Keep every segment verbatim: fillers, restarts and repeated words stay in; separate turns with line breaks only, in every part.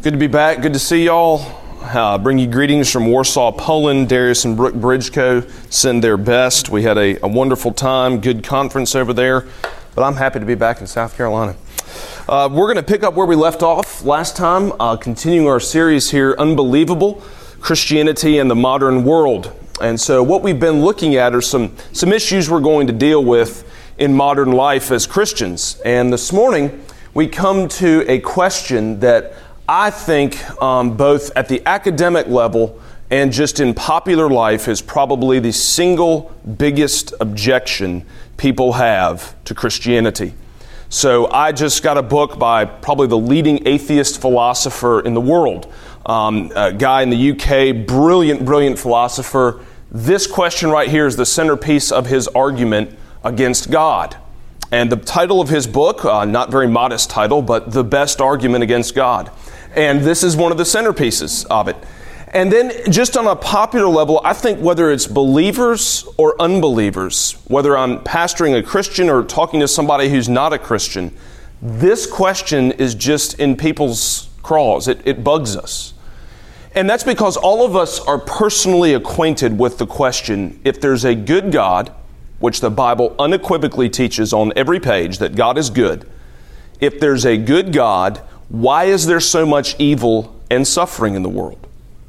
Good to be back. Good to see y'all. Uh, bring you greetings from Warsaw, Poland. Darius and Brooke Bridgeco send their best. We had a, a wonderful time, good conference over there, but I'm happy to be back in South Carolina. Uh, we're going to pick up where we left off last time, uh, continuing our series here, Unbelievable, Christianity and the Modern World. And so what we've been looking at are some, some issues we're going to deal with in modern life as Christians. And this morning, we come to a question that I think um, both at the academic level and just in popular life is probably the single biggest objection people have to Christianity. So I just got a book by probably the leading atheist philosopher in the world, um, a guy in the U K, brilliant, brilliant philosopher. This question right here is the centerpiece of his argument against God. And the title of his book, uh, not very modest title, but The Best Argument Against God. And this is one of the centerpieces of it. And then just on a popular level, I think whether it's believers or unbelievers, whether I'm pastoring a Christian or talking to somebody who's not a Christian, this question is just in people's craws. It, it bugs us. And that's because all of us are personally acquainted with the question, if there's a good God, which the Bible unequivocally teaches on every page that God is good, if there's a good God, why is there so much evil and suffering in the world?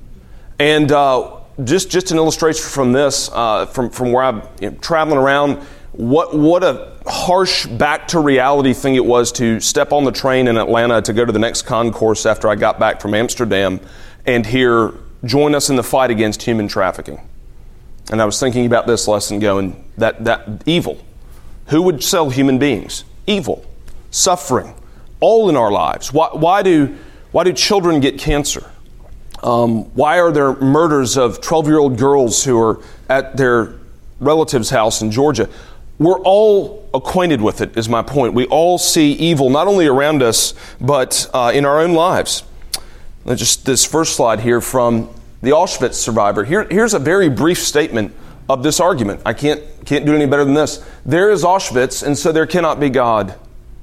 And uh, just just an illustration from this, uh, from from where I'm you know, traveling around, what what a harsh back to reality thing it was to step on the train in Atlanta to go to the next concourse after I got back from Amsterdam and hear, join us in the fight against human trafficking. And I was thinking about this lesson going, that that evil. Who would sell human beings? Evil, suffering, all in our lives. Why, why do why do children get cancer? Um, why are there murders of twelve-year-old girls who are at their relative's house in Georgia? We're all acquainted with it, is my point. We all see evil, not only around us, but uh, in our own lives. Just this first slide here from the Auschwitz survivor. Here, here's a very brief statement of this argument. I can't, can't do any better than this. There is Auschwitz, and so there cannot be God.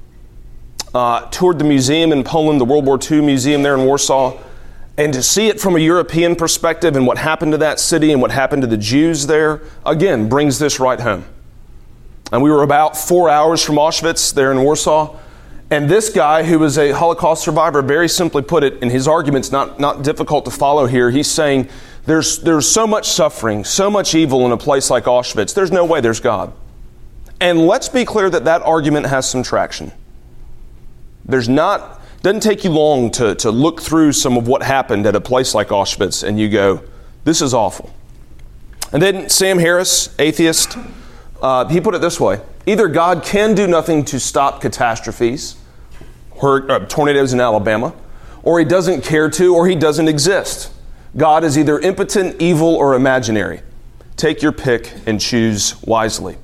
Uh, toured the museum in Poland, the World War Two museum there in Warsaw, and to see it from a European perspective and what happened to that city and what happened to the Jews there, again, brings this right home. And we were about four hours from Auschwitz there in Warsaw, and this guy, who was a Holocaust survivor, very simply put it, and his argument's not, not difficult to follow here, he's saying there's, there's so much suffering, so much evil in a place like Auschwitz, there's no way there's God. And let's be clear that that argument has some traction. There's not, doesn't take you long to, to look through some of what happened at a place like Auschwitz and you go, this is awful. And then Sam Harris, atheist, uh, he put it this way, either God can do nothing to stop catastrophes, or, uh, tornadoes in Alabama, or he doesn't care to, or he doesn't exist. God is either impotent, evil, or imaginary. Take your pick and choose wisely.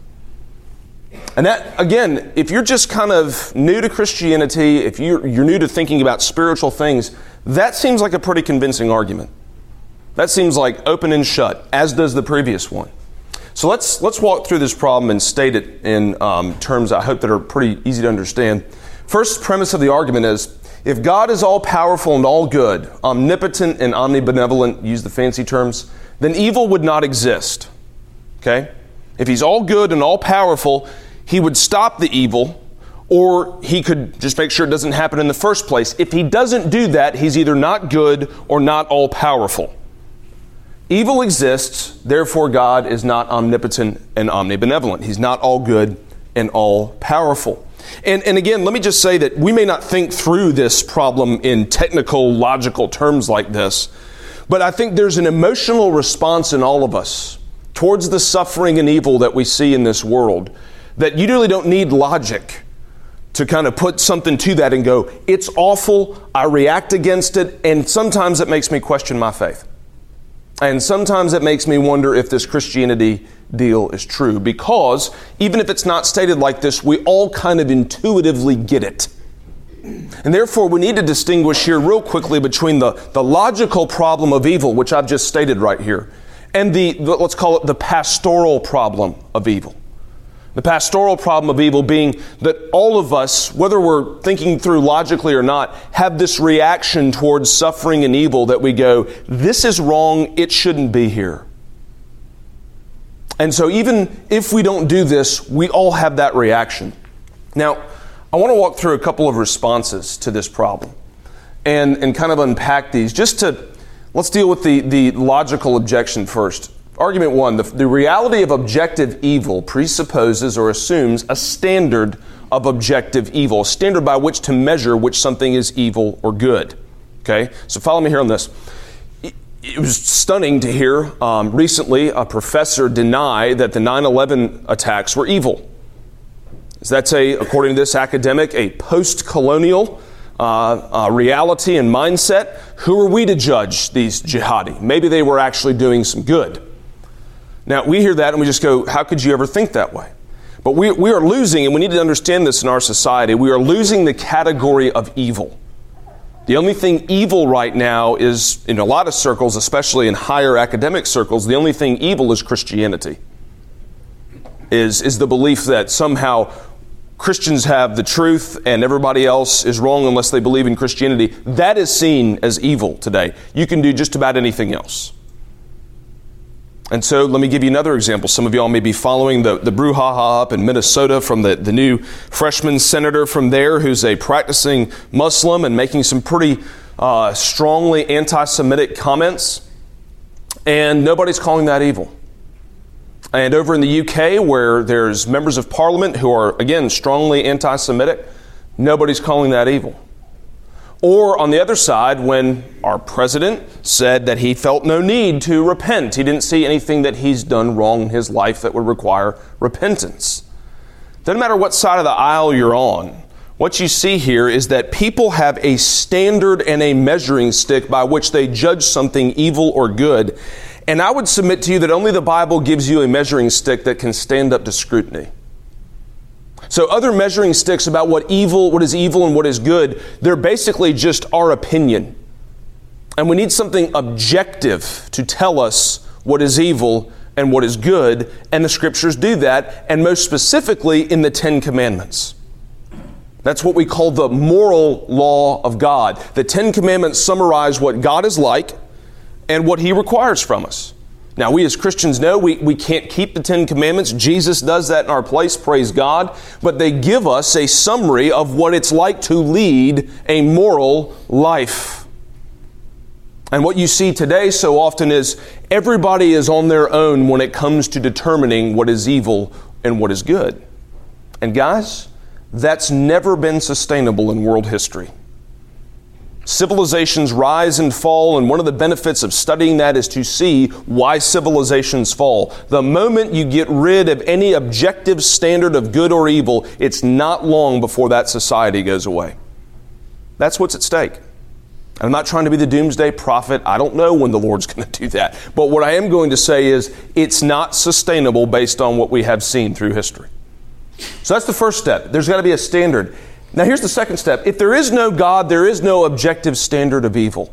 And that, again, if you're just kind of new to Christianity, if you're, you're new to thinking about spiritual things, that seems like a pretty convincing argument. That seems like open and shut, as does the previous one. So let's let's walk through this problem and state it in um, terms I hope that are pretty easy to understand. First premise of the argument is, if God is all-powerful and all-good, omnipotent and omnibenevolent, use the fancy terms, then evil would not exist. Okay? If he's all-good and all-powerful, he would stop the evil, or he could just make sure it doesn't happen in the first place. If he doesn't do that, he's either not good or not all-powerful. Evil exists, therefore God is not omnipotent and omnibenevolent. He's not all-good and all-powerful. And, and again, let me just say that we may not think through this problem in technical, logical terms like this, but I think there's an emotional response in all of us towards the suffering and evil that we see in this world, that you really don't need logic to kind of put something to that and go, it's awful, I react against it, and sometimes it makes me question my faith. And sometimes it makes me wonder if this Christianity deal is true, because even if it's not stated like this, we all kind of intuitively get it. And therefore, we need to distinguish here real quickly between the, the logical problem of evil, which I've just stated right here, and the, the, let's call it the pastoral problem of evil. The pastoral problem of evil being that all of us, whether we're thinking through logically or not, have this reaction towards suffering and evil that we go, this is wrong, it shouldn't be here. And so even if we don't do this, we all have that reaction. Now, I want to walk through a couple of responses to this problem and, and kind of unpack these. Just to, let's deal with the, the logical objection first. Argument one, the, the reality of objective evil presupposes or assumes a standard of objective evil, a standard by which to measure which something is evil or good. Okay, so follow me here on this. It, it was stunning to hear um, recently a professor deny that the nine eleven attacks were evil. So that's a, according to this academic, a post-colonial uh, uh, reality and mindset. Who are we to judge these jihadi? Maybe they were actually doing some good. Now, we hear that and we just go, how could you ever think that way? But we, we are losing, and we need to understand this in our society, we are losing the category of evil. The only thing evil right now is, in a lot of circles, especially in higher academic circles, the only thing evil is Christianity. Is, is the belief that somehow Christians have the truth and everybody else is wrong unless they believe in Christianity. That is seen as evil today. You can do just about anything else. And so let me give you another example. Some of y'all may be following the, the brouhaha up in Minnesota from the, the new freshman senator from there who's a practicing Muslim and making some pretty uh, strongly anti-Semitic comments. And nobody's calling that evil. And over in the U K, where there's members of parliament who are, again, strongly anti-Semitic, nobody's calling that evil. Or on the other side, when our president said that he felt no need to repent, he didn't see anything that he's done wrong in his life that would require repentance. Doesn't matter what side of the aisle you're on, what you see here is that people have a standard and a measuring stick by which they judge something evil or good. And I would submit to you that only the Bible gives you a measuring stick that can stand up to scrutiny. So other measuring sticks about what evil, what is evil and what is good, they're basically just our opinion. And we need something objective to tell us what is evil and what is good, and the Scriptures do that, and most specifically in the Ten Commandments. That's what we call the moral law of God. The Ten Commandments summarize what God is like and what He requires from us. Now, we as Christians know we, we can't keep the Ten Commandments. Jesus does that in our place, praise God. But they give us a summary of what it's like to lead a moral life. And what you see today so often is everybody is on their own when it comes to determining what is evil and what is good. And guys, that's never been sustainable in world history. Civilizations rise and fall, and one of the benefits of studying that is to see why civilizations fall. The moment you get rid of any objective standard of good or evil, it's not long before that society goes away. That's what's at stake. I'm not trying to be the doomsday prophet. I don't know when the Lord's going to do that. But what I am going to say is it's not sustainable based on what we have seen through history. So that's the first step. There's got to be a standard. Now here's the second step. If there is no God, there is no objective standard of evil.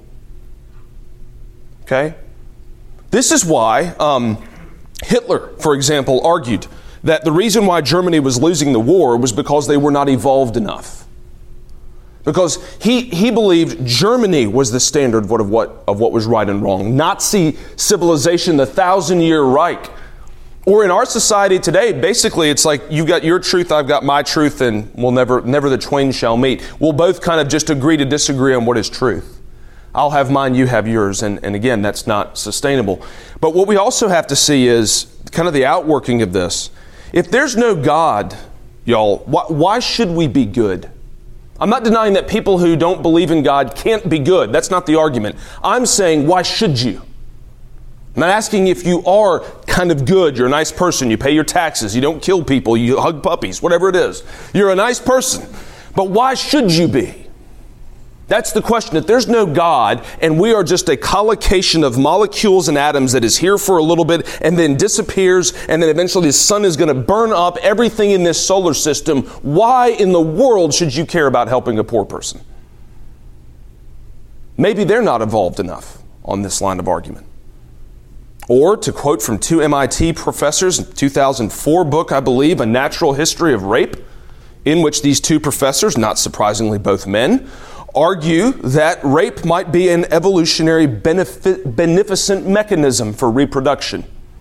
Okay? This is why um, Hitler, for example, argued that the reason why Germany was losing the war was because they were not evolved enough. Because he, he believed Germany was the standard of what, of, what, of what was right and wrong. Nazi civilization, the thousand-year Reich. Or in our society today, basically it's like you've got your truth, I've got my truth, and we'll never, never the twain shall meet. We'll both kind of just agree to disagree on what is truth. I'll have mine, you have yours, and, and again, that's not sustainable. But what we also have to see is kind of the outworking of this. If there's no God, y'all, why, why should we be good? I'm not denying that people who don't believe in God can't be good. That's not the argument. I'm saying, why should you? I'm not asking if you are kind of good, you're a nice person, you pay your taxes, you don't kill people, you hug puppies, whatever it is. You're a nice person. But why should you be? That's the question. If there's no God and we are just a collocation of molecules and atoms that is here for a little bit and then disappears and then eventually the sun is going to burn up everything in this solar system, why in the world should you care about helping a poor person? Maybe they're not evolved enough on this line of argument. Or, to quote from two M I T professors, two thousand four book, I believe, A Natural History of Rape, in which these two professors, not surprisingly both men, argue that rape might be an evolutionary benefit, beneficent mechanism for reproduction.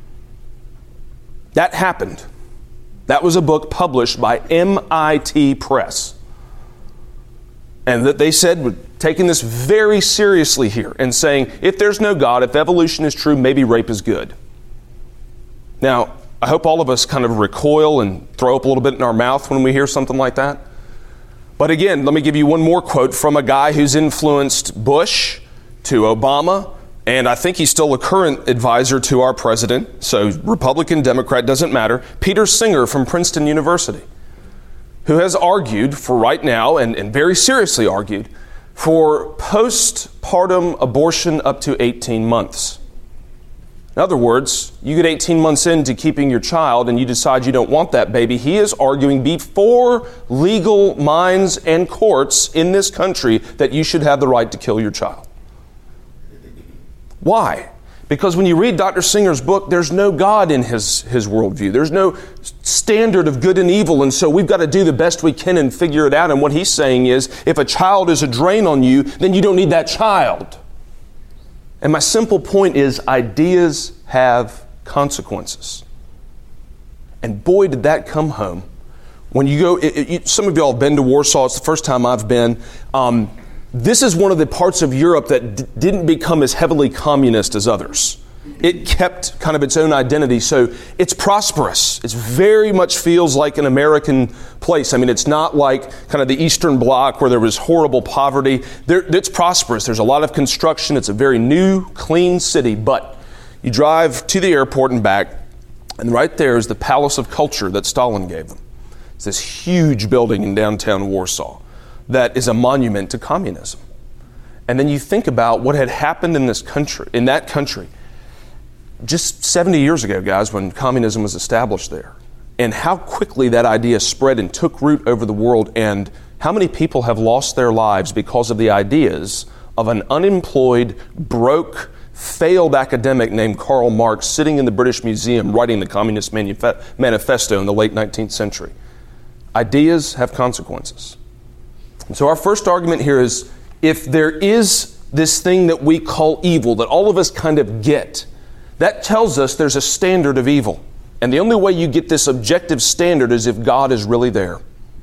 That happened. That was a book published by M I T Press. And that they said, we're taking this very seriously here and saying, if there's no God, if evolution is true, maybe rape is good. Now, I hope all of us kind of recoil and throw up a little bit in our mouth when we hear something like that. But again, let me give you one more quote from a guy who's influenced Bush to Obama, and I think he's still a current advisor to our president, so Republican, Democrat, doesn't matter. Peter Singer from Princeton University, who has argued for right now, and, and very seriously argued, for postpartum abortion up to eighteen months. In other words, you get eighteen months into keeping your child and you decide you don't want that baby. He is arguing before legal minds and courts in this country that you should have the right to kill your child. Why? Because when you read Doctor Singer's book, there's no God in his, his worldview. There's no standard of good and evil, and so we've got to do the best we can and figure it out. And what he's saying is, if a child is a drain on you, then you don't need that child. And my simple point is, ideas have consequences. And boy, did that come home. When you go, it, it, some of y'all have been to Warsaw. It's the first time I've been. Um, This is one of the parts of Europe that d- didn't become as heavily communist as others. It kept kind of its own identity, so it's prosperous. It very much feels like an American place. I mean, it's not like kind of the Eastern Bloc where there was horrible poverty. There, it's prosperous. There's a lot of construction. It's a very new, clean city, but you drive to the airport and back, and right there is the Palace of Culture that Stalin gave them. It's this huge building in downtown Warsaw that is a monument to communism. And then you think about what had happened in this country, in that country, just seventy years ago, guys, when communism was established there, and how quickly that idea spread and took root over the world, and how many people have lost their lives because of the ideas of an unemployed, broke, failed academic named Karl Marx sitting in the British Museum writing the Communist Manif- Manifesto in the late nineteenth century. Ideas have consequences. So our first argument here is, if there is this thing that we call evil, that all of us kind of get, that tells us there's a standard of evil. And the only way you get this objective standard is if God is really there.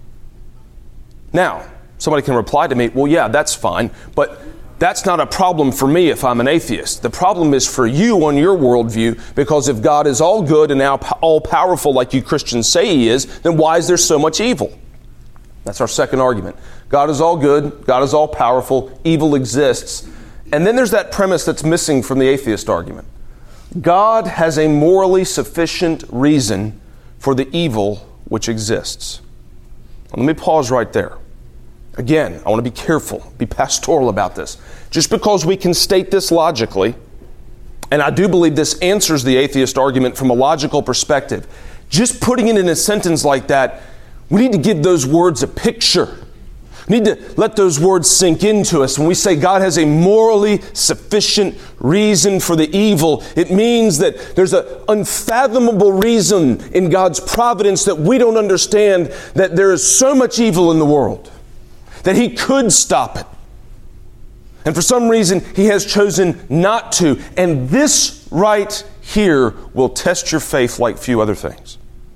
Now, somebody can reply to me, well, yeah, that's fine, but that's not a problem for me if I'm an atheist. The problem is for you on your worldview, because if God is all good and all powerful like you Christians say He is, then why is there so much evil? That's our second argument. God is all good, God is all powerful, evil exists. And then there's that premise that's missing from the atheist argument. God has a morally sufficient reason for the evil which exists. Let me pause right there. Again, I want to be careful, be pastoral about this. Just because we can state this logically, and I do believe this answers the atheist argument from a logical perspective, just putting it in a sentence like that, we need to give those words a picture. We need to let those words sink into us. When we say God has a morally sufficient reason for the evil, it means that there's an unfathomable reason in God's providence that we don't understand, that there is so much evil in the world that He could stop it. And for some reason, He has chosen not to. And this right here will test your faith like few other things.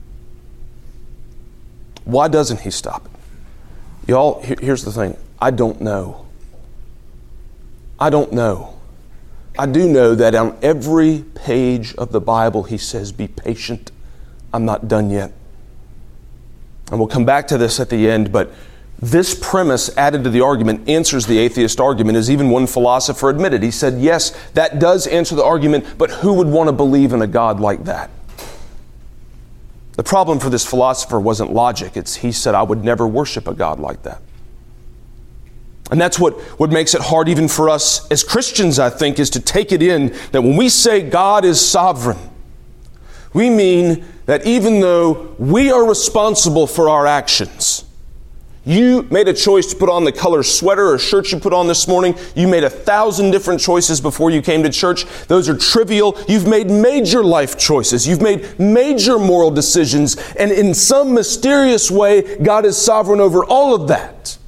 Why doesn't He stop it? Y'all, here's the thing. I don't know. I don't know. I do know that on every page of the Bible He says, be patient. I'm not done yet. And we'll come back to this at the end, but this premise added to the argument answers the atheist argument, as even one philosopher admitted. He said, yes, that does answer the argument, but who would want to believe in a God like that? The problem for this philosopher wasn't logic. It's he said, I would never worship a God like that. And that's what, what makes it hard even for us as Christians, I think, is to take it in that when we say God is sovereign, we mean that even though we are responsible for our actions, You made a choice to put on the color sweater or shirt you put on this morning. You made a thousand different choices before you came to church. Those are trivial. You've made major life choices. You've made major moral decisions. And in some mysterious way, God is sovereign over all of that.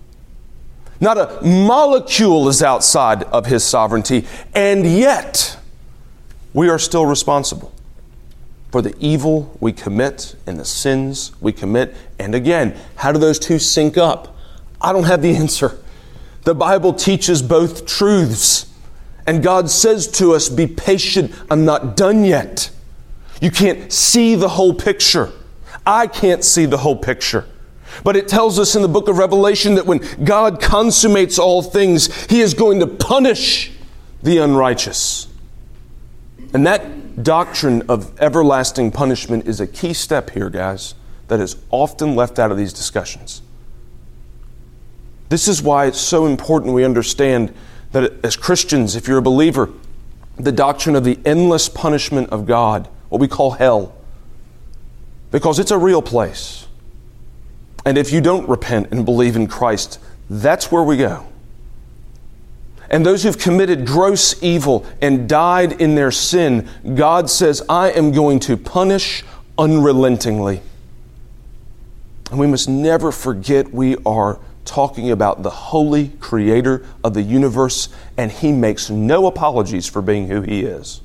Not a molecule is outside of His sovereignty. And yet, we are still responsible for the evil we commit and the sins we commit. And again, how do those two sync up? I don't have the answer. The Bible teaches both truths. And God says to us, be patient, I'm not done yet. You can't see the whole picture. I can't see the whole picture. But it tells us in the book of Revelation that when God consummates all things, He is going to punish the unrighteous. And that doctrine of everlasting punishment is a key step here, guys, that is often left out of these discussions. This is why it's so important we understand that as Christians, if you're a believer, the doctrine of the endless punishment of God, what we call hell, because it's a real place. And if you don't repent and believe in Christ, that's where we go. And those who've committed gross evil and died in their sin, God says, I am going to punish unrelentingly. And we must never forget we are talking about the holy Creator of the universe, and He makes no apologies for being who He is.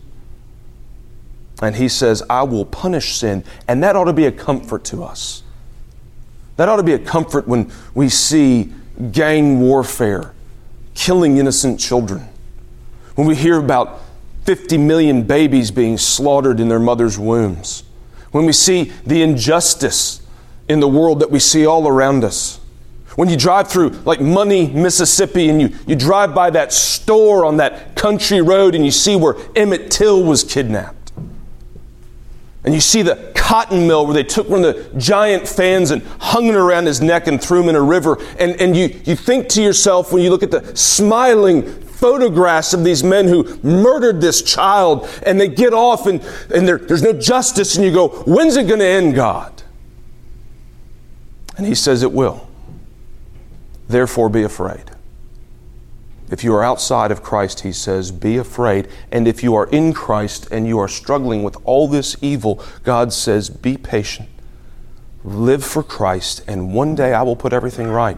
And He says, I will punish sin, and that ought to be a comfort to us. That ought to be a comfort when we see gang warfare, killing innocent children. When we hear about fifty million babies being slaughtered in their mother's wombs. When we see the injustice in the world that we see all around us. When you drive through like Money, Mississippi, and you, you drive by that store on that country road and you see where Emmett Till was kidnapped. And you see the cotton mill where they took one of the giant fans and hung it around his neck and threw him in a river. And, and you, you think to yourself when you look at the smiling photographs of these men who murdered this child, and they get off and, and there, there's no justice, and you go, when's it going to end, God? And He says it will. Therefore be afraid. If you are outside of Christ, He says, be afraid. And if you are in Christ and you are struggling with all this evil, God says, be patient. Live for Christ, and one day I will put everything right.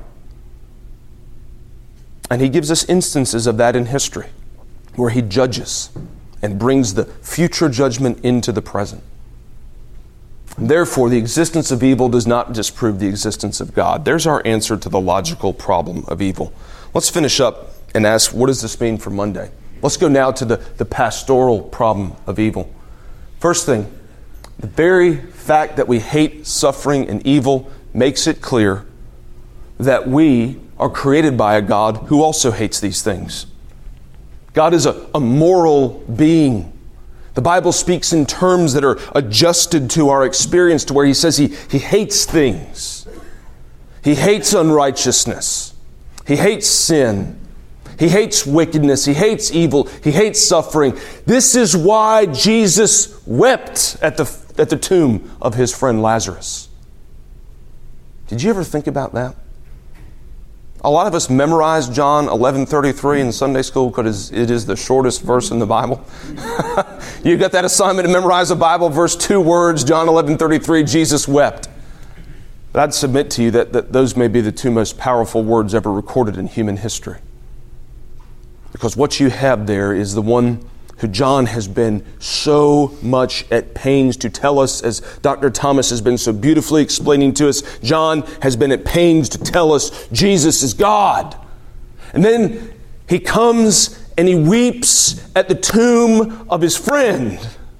And He gives us instances of that in history, where He judges and brings the future judgment into the present. And therefore, the existence of evil does not disprove the existence of God. There's our answer to the logical problem of evil. Let's finish up and ask, what does this mean for Monday? Let's go now to the, the pastoral problem of evil. First thing, the very fact that we hate suffering and evil makes it clear that we are created by a God who also hates these things. God is a, a moral being. The Bible speaks in terms that are adjusted to our experience, to where He says He, he hates things. He hates unrighteousness. He hates sin. He hates wickedness. He hates evil. He hates suffering. This is why Jesus wept at the, at the tomb of His friend Lazarus. Did you ever think about that? A lot of us memorize John eleven thirty-three in Sunday school because it is the shortest verse in the Bible. You got that assignment to memorize a Bible verse, two words, John eleven thirty-three, Jesus wept. But I'd submit to you that, that those may be the two most powerful words ever recorded in human history. Because what you have there is the one who John has been so much at pains to tell us, as Doctor Thomas has been so beautifully explaining to us. John has been at pains to tell us Jesus is God. And then he comes and he weeps at the tomb of his friend.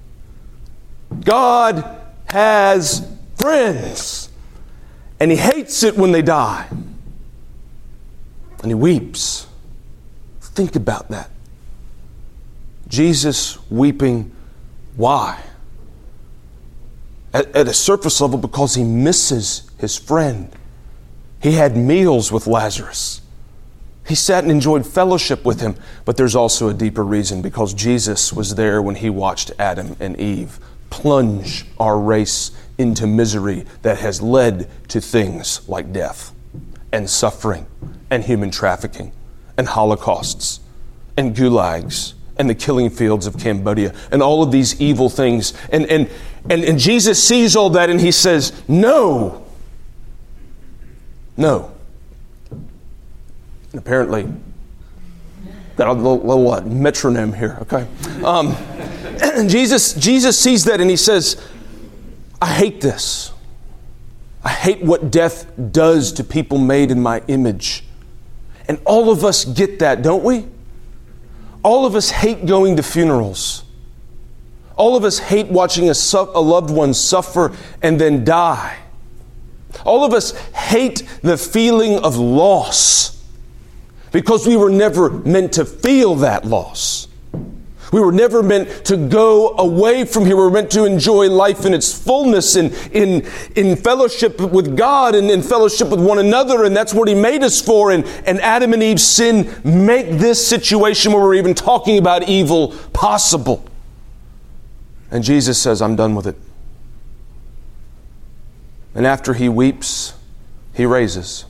God has friends. And He hates it when they die. And He weeps. Think about that. Jesus weeping. Why? At, at a surface level, because He misses His friend. He had meals with Lazarus. He sat and enjoyed fellowship with him. But there's also a deeper reason, because Jesus was there when He watched Adam and Eve plunge our race into misery that has led to things like death. and suffering and human trafficking and holocausts and gulags and the killing fields of Cambodia and all of these evil things. And, and, and, and Jesus sees all that and he says, no, no. And apparently, got a little, little uh, metronome here, okay? Um, and Jesus, Jesus sees that and he says, I hate this. I hate what death does to people made in my image. And all of us get that, don't we? All of us hate going to funerals. All of us hate watching a, su- a loved one suffer and then die. All of us hate the feeling of loss because we were never meant to feel that loss. We were never meant to go away from here. We were meant to enjoy life in its fullness and in, in fellowship with God and in fellowship with one another. And that's what He made us for. And, and Adam and Eve's sin make this situation where we're even talking about evil possible. And Jesus says, I'm done with it. And after He weeps, He raises.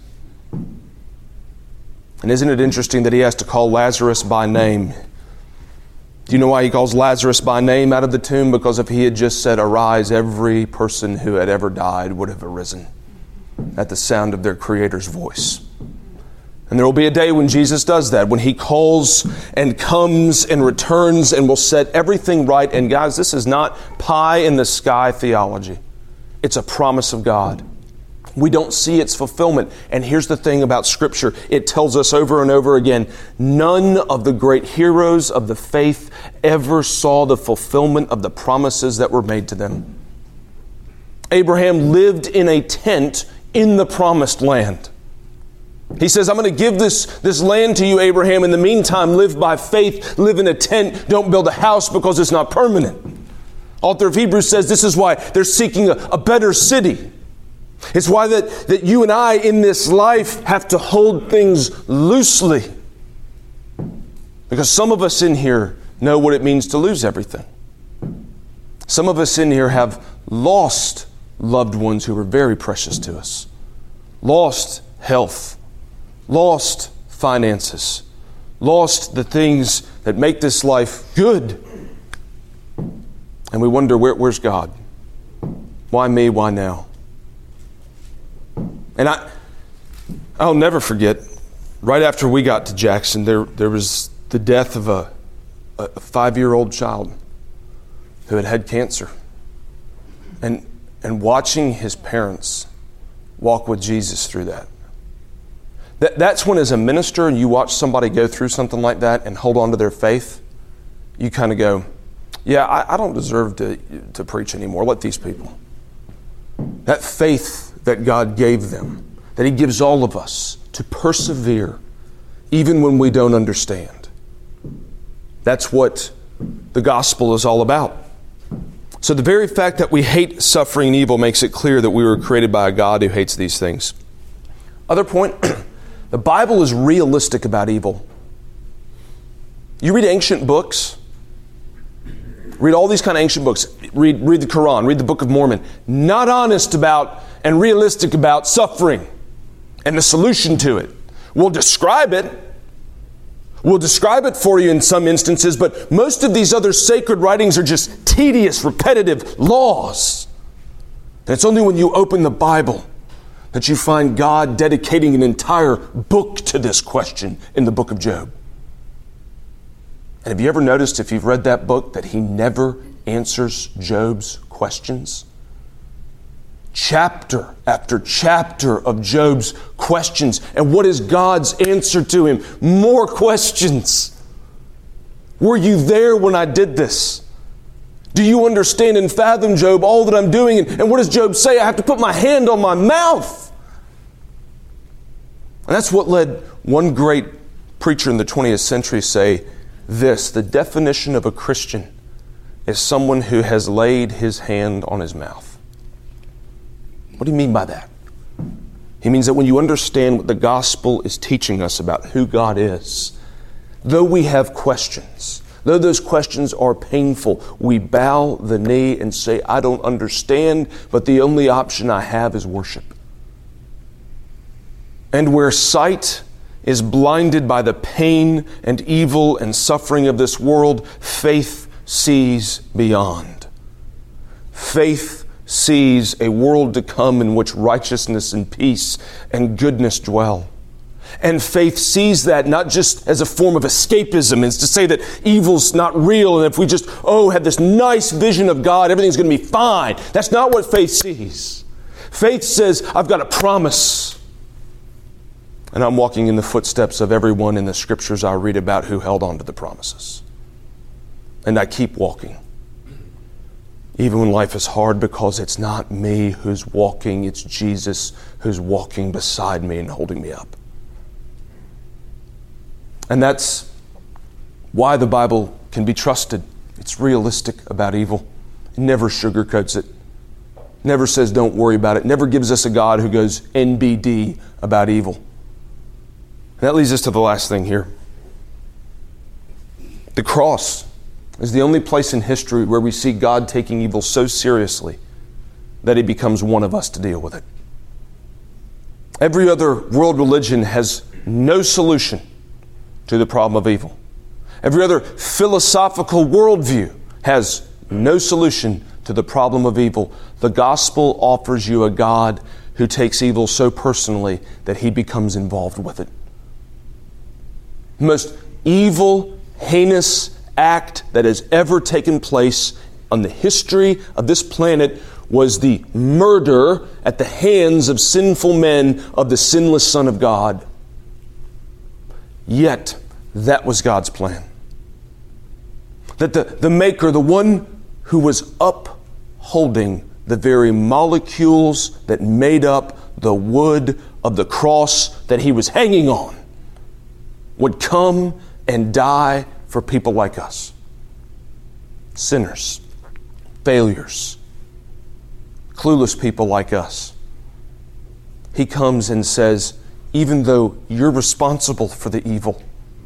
And isn't it interesting that He has to call Lazarus by name? Do you know why He calls Lazarus by name out of the tomb? Because if He had just said, arise, every person who had ever died would have arisen at the sound of their Creator's voice. And there will be a day when Jesus does that, when He calls and comes and returns and will set everything right. And guys, this is not pie in the sky theology. It's a promise of God. We don't see its fulfillment. And here's the thing about Scripture. It tells us over and over again, none of the great heroes of the faith ever saw the fulfillment of the promises that were made to them. Abraham lived in a tent in the promised land. He says, I'm going to give this, this land to you, Abraham. In the meantime, live by faith, live in a tent. Don't build a house because it's not permanent. Author of Hebrews says this is why they're seeking a, a better city. It's why that, that you and I in this life have to hold things loosely. Because some of us in here know what it means to lose everything. Some of us in here have lost loved ones who were very precious to us. Lost health. Lost finances. Lost the things that make this life good. And we wonder, where, where's God? Why me? Why now? And I, I'll never forget, right after we got to Jackson, there, there was the death of a, a five-year-old child who had had cancer. And, and watching his parents walk with Jesus through that. that. That's when, as a minister, you watch somebody go through something like that and hold on to their faith, you kind of go, yeah, I, I don't deserve to, to preach anymore. Let these people. That faith that God gave them, that He gives all of us to persevere even when we don't understand. That's what the gospel is all about. So the very fact that we hate suffering and evil makes it clear that we were created by a God who hates these things. Other point, the Bible is realistic about evil. You read ancient books, read all these kind of ancient books, read, read the Quran, read the Book of Mormon, not honest about and realistic about suffering and the solution to it. We'll describe it. We'll describe it for you in some instances, but most of these other sacred writings are just tedious, repetitive laws. And it's only when you open the Bible that you find God dedicating an entire book to this question in the book of Job. And have you ever noticed, if you've read that book, that He never answers Job's questions? Chapter after chapter of Job's questions. And what is God's answer to him? More questions. Were you there when I did this? Do you understand and fathom, Job, all that I'm doing? And, and what does Job say? I have to put my hand on my mouth. And that's what led one great preacher in the twentieth century say this: the definition of a Christian is someone who has laid his hand on his mouth. What do you mean by that? He means that when you understand what the gospel is teaching us about who God is, though we have questions, though those questions are painful, we bow the knee and say, I don't understand, but the only option I have is worship. And where sight is blinded by the pain and evil and suffering of this world, faith sees beyond. Faith sees a world to come in which righteousness and peace and goodness dwell. And faith sees that not just as a form of escapism, it's to say that evil's not real, and if we just, oh, have this nice vision of God, everything's going to be fine. That's not what faith sees. Faith says, I've got a promise. And I'm walking in the footsteps of everyone in the scriptures I read about who held on to the promises. And I keep walking. Even when life is hard, because it's not me who's walking, it's Jesus who's walking beside me and holding me up. And that's why the Bible can be trusted. It's realistic about evil. It never sugarcoats it. Never says don't worry about it. Never gives us a God who goes N B D about evil. And that leads us to the last thing here. The cross is the only place in history where we see God taking evil so seriously that He becomes one of us to deal with it. Every other world religion has no solution to the problem of evil. Every other philosophical worldview has no solution to the problem of evil. The gospel offers you a God who takes evil so personally that He becomes involved with it. The most evil, heinous act that has ever taken place on the history of this planet was the murder at the hands of sinful men of the sinless Son of God. Yet, that was God's plan. That the, the Maker, the one who was upholding the very molecules that made up the wood of the cross that He was hanging on, would come and die for people like us. Sinners, failures, clueless people like us. He comes and says, even though you're responsible for the evil,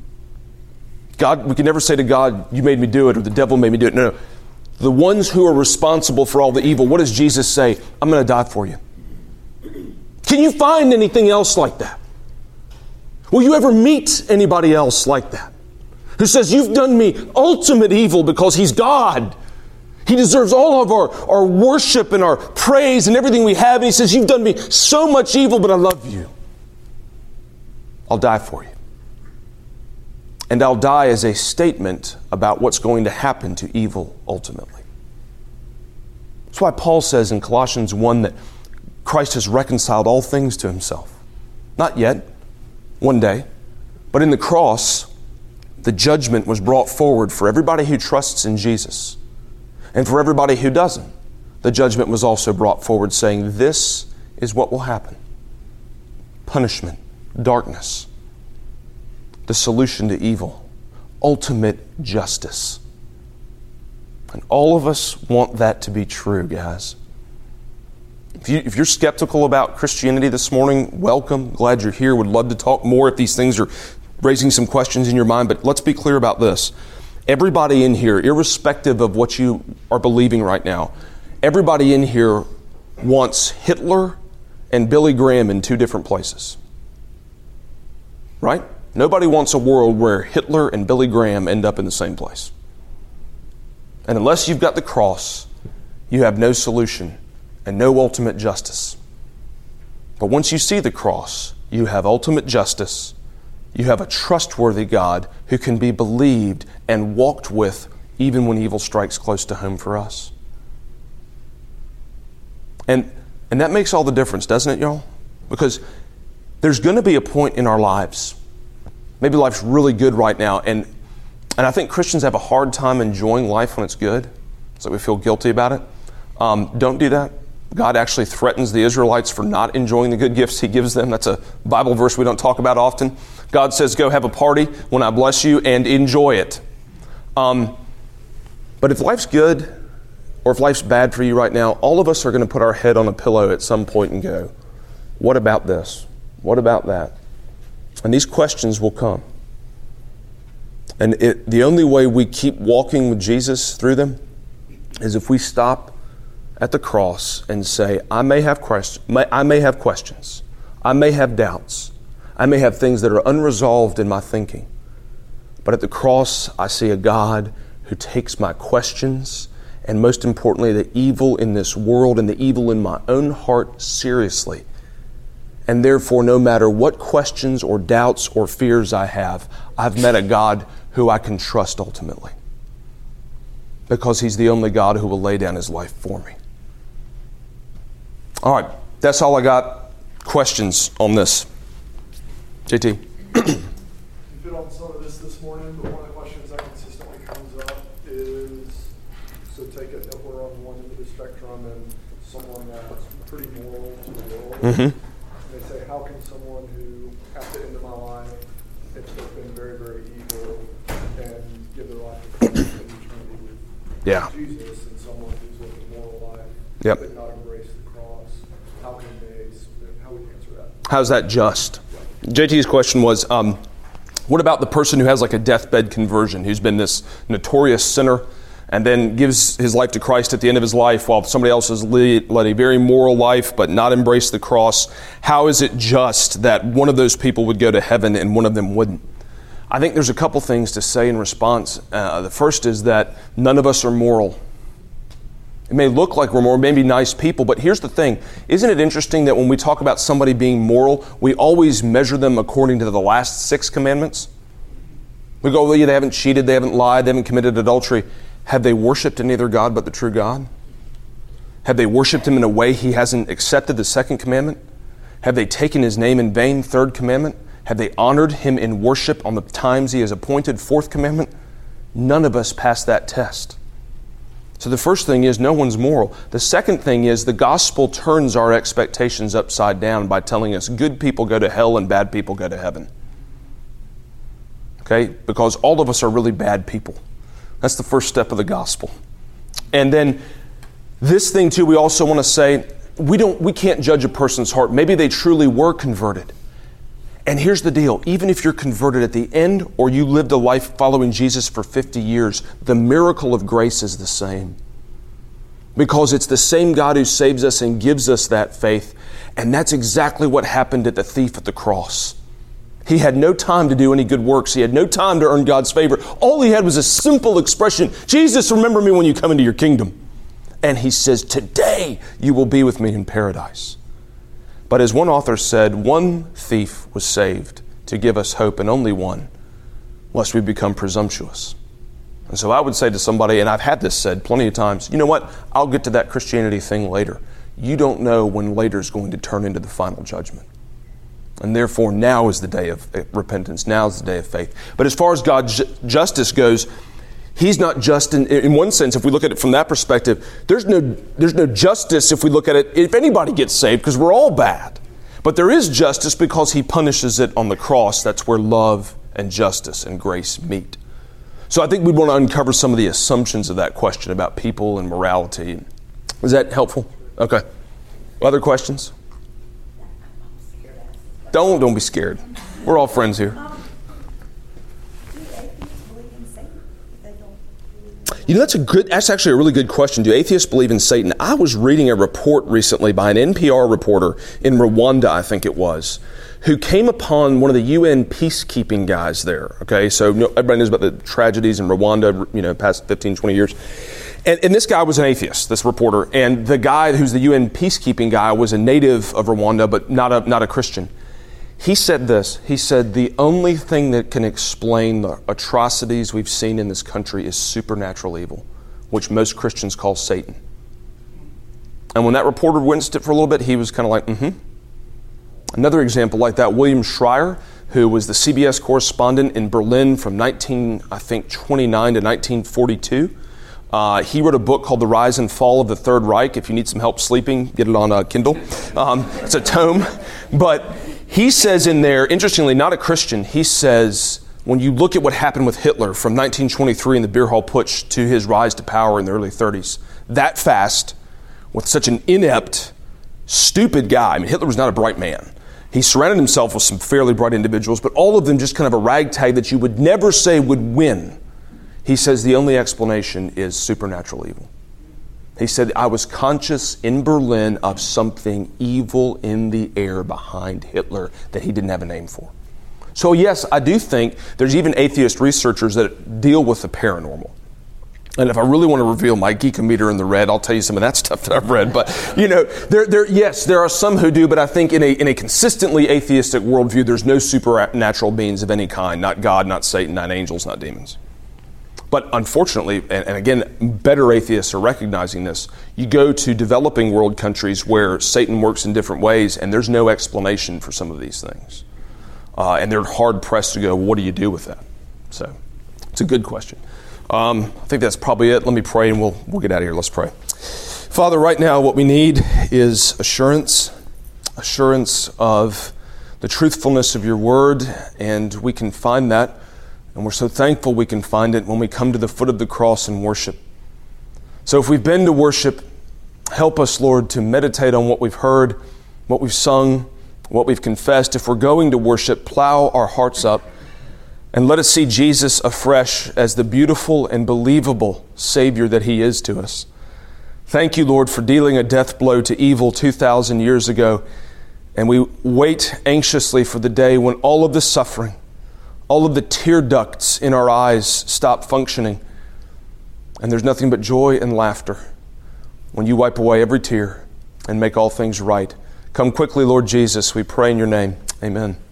God, we can never say to God, you made me do it, or the devil made me do it. No, no. The ones who are responsible for all the evil, what does Jesus say? I'm going to die for you. Can you find anything else like that? Will you ever meet anybody else like that? Who says, you've done me ultimate evil because He's God. He deserves all of our, our worship and our praise and everything we have. And He says, you've done me so much evil, but I love you. I'll die for you. And I'll die as a statement about what's going to happen to evil ultimately. That's why Paul says in Colossians one that Christ has reconciled all things to Himself. Not yet, one day, but in the cross, the judgment was brought forward for everybody who trusts in Jesus. And for everybody who doesn't, the judgment was also brought forward saying, this is what will happen. Punishment, darkness, the solution to evil, ultimate justice. And all of us want that to be true, guys. If, you, if you're skeptical about Christianity this morning, welcome. Glad you're here. Would love to talk more if these things are raising some questions in your mind. But let's be clear about this. Everybody in here, irrespective of what you are believing right now, everybody in here wants Hitler and Billy Graham in two different places. Right? Nobody wants a world where Hitler and Billy Graham end up in the same place. And unless you've got the cross, you have no solution and no ultimate justice. But once you see the cross, you have ultimate justice. You have a trustworthy God who can be believed and walked with even when evil strikes close to home for us. And, and that makes all the difference, doesn't it, y'all? Because there's going to be a point in our lives, maybe life's really good right now, and, and I think Christians have a hard time enjoying life when it's good, so we feel guilty about it. Um, don't do that. God actually threatens the Israelites for not enjoying the good gifts He gives them. That's a Bible verse we don't talk about often. God says, go have a party when I bless you and enjoy it. Um, but if life's good or if life's bad for you right now, all of us are going to put our head on a pillow at some point and go, what about this? What about that? And these questions will come. And it, the only way we keep walking with Jesus through them is if we stop at the cross and say, I may have questions, I may have questions, I may have doubts, I may have things that are unresolved in my thinking. But at the cross, I see a God who takes my questions and, most importantly, the evil in this world and the evil in my own heart seriously. And therefore, no matter what questions or doubts or fears I have, I've met a God who I can trust ultimately. Because He's the only God who will lay down His life for me. All right, that's all I got. Questions on this? J T?
You hit on some of this this morning, but one of the questions that consistently comes up is, so take it that we're on one end of the spectrum and someone that's pretty moral to the world.
Mm-hmm.
And they say, how can someone who, at the end of my life, if they've been very, very evil, and give their life to Christ in eternity with
Yeah.
Jesus, and someone who's lived a moral life,
Yep.
but not embraced the cross, how can they, how would you answer that?
How's that just? J T's question was, um, what about the person who has like a deathbed conversion, who's been this notorious sinner and then gives his life to Christ at the end of his life while somebody else has led, led a very moral life but not embraced the cross? How is it just that one of those people would go to heaven and one of them wouldn't? I think there's a couple things to say in response. Uh, the first is that none of us are moral. It may look like we're moral, maybe nice people, but here's the thing. Isn't it interesting that when we talk about somebody being moral, we always measure them according to the last six commandments? We go, well, yeah, they haven't cheated, they haven't lied, they haven't committed adultery. Have they worshiped any other God but the true God? Have they worshiped Him in a way He hasn't accepted, the second commandment? Have they taken His name in vain, third commandment? Have they honored Him in worship on the times He has appointed, fourth commandment? None of us pass that test. So the first thing is no one's moral. The second thing is the gospel turns our expectations upside down by telling us good people go to hell and bad people go to heaven. Okay? Because all of us are really bad people. That's the first step of the gospel. And then this thing too, we also want to say, we don't, we can't judge a person's heart. Maybe they truly were converted. And here's the deal. Even if you're converted at the end or you lived a life following Jesus for fifty years, the miracle of grace is the same. Because it's the same God who saves us and gives us that faith. And that's exactly what happened at the thief at the cross. He had no time to do any good works. He had no time to earn God's favor. All he had was a simple expression, Jesus, remember me when you come into your kingdom. And he says, today you will be with me in paradise. But as one author said, one thief was saved to give us hope, and only one, lest we become presumptuous. And so I would say to somebody, and I've had this said plenty of times, you know what? I'll get to that Christianity thing later. You don't know when later is going to turn into the final judgment. And therefore, now is the day of repentance. Now is the day of faith. But as far as God's ju- justice goes, He's not just in, in one sense, if we look at it from that perspective, there's no, there's no justice if we look at it, if anybody gets saved, because we're all bad. But there is justice because He punishes it on the cross. That's where love and justice and grace meet. So I think we'd want to uncover some of the assumptions of that question about people and morality. Is that helpful? Okay. Other questions? Don't, don't be scared. We're all friends here. You know, that's a good, that's actually a really good question. Do atheists believe in Satan? I was reading a report recently by an N P R reporter in Rwanda, I think it was, who came upon one of the U N peacekeeping guys there. Okay, so you know, everybody knows about the tragedies in Rwanda, you know, past fifteen, twenty years. And, and this guy was an atheist, this reporter. And the guy who's the U N peacekeeping guy was a native of Rwanda, but not a, not a Christian. He said this, he said, the only thing that can explain the atrocities we've seen in this country is supernatural evil, which most Christians call Satan. And when that reporter witnessed it for a little bit, he was kind of like, mm-hmm. Another example like that, William Schreier, who was the C B S correspondent in Berlin from nineteen, I think, twenty-nine to nineteen forty-two. Uh, he wrote a book called The Rise and Fall of the Third Reich. If you need some help sleeping, get it on uh, Kindle. Um, it's a tome. But he says in there, interestingly, not a Christian, he says, when you look at what happened with Hitler from nineteen twenty-three in the Beer Hall Putsch to his rise to power in the early thirties, that fast, with such an inept, stupid guy. I mean, Hitler was not a bright man. He surrounded himself with some fairly bright individuals, but all of them just kind of a ragtag that you would never say would win. He says the only explanation is supernatural evil. He said, I was conscious in Berlin of something evil in the air behind Hitler that he didn't have a name for. So yes, I do think there's even atheist researchers that deal with the paranormal. And if I really want to reveal my geekometer in the red, I'll tell you some of that stuff that I've read. But, you know, there, there, yes, there are some who do, but I think in a, in a consistently atheistic worldview, there's no supernatural beings of any kind, not God, not Satan, not angels, not demons. But unfortunately, and, and again, better atheists are recognizing this, you go to developing world countries where Satan works in different ways, and there's no explanation for some of these things. Uh, and they're hard-pressed to go, what do you do with that? So, it's a good question. Um, I think that's probably it. Let me pray and we'll we'll get out of here. Let's pray. Father, right now what we need is assurance, assurance of the truthfulness of your word, and we can find that, and we're so thankful we can find it when we come to the foot of the cross and worship. So if we've been to worship, help us, Lord, to meditate on what we've heard, what we've sung, what we've confessed. If we're going to worship, plow our hearts up and let us see Jesus afresh as the beautiful and believable Savior that He is to us. Thank you, Lord, for dealing a death blow to evil two thousand years ago. And we wait anxiously for the day when all of the suffering, all of the tear ducts in our eyes stop functioning. And there's nothing but joy and laughter when you wipe away every tear and make all things right. Come quickly, Lord Jesus, we pray in your name. Amen.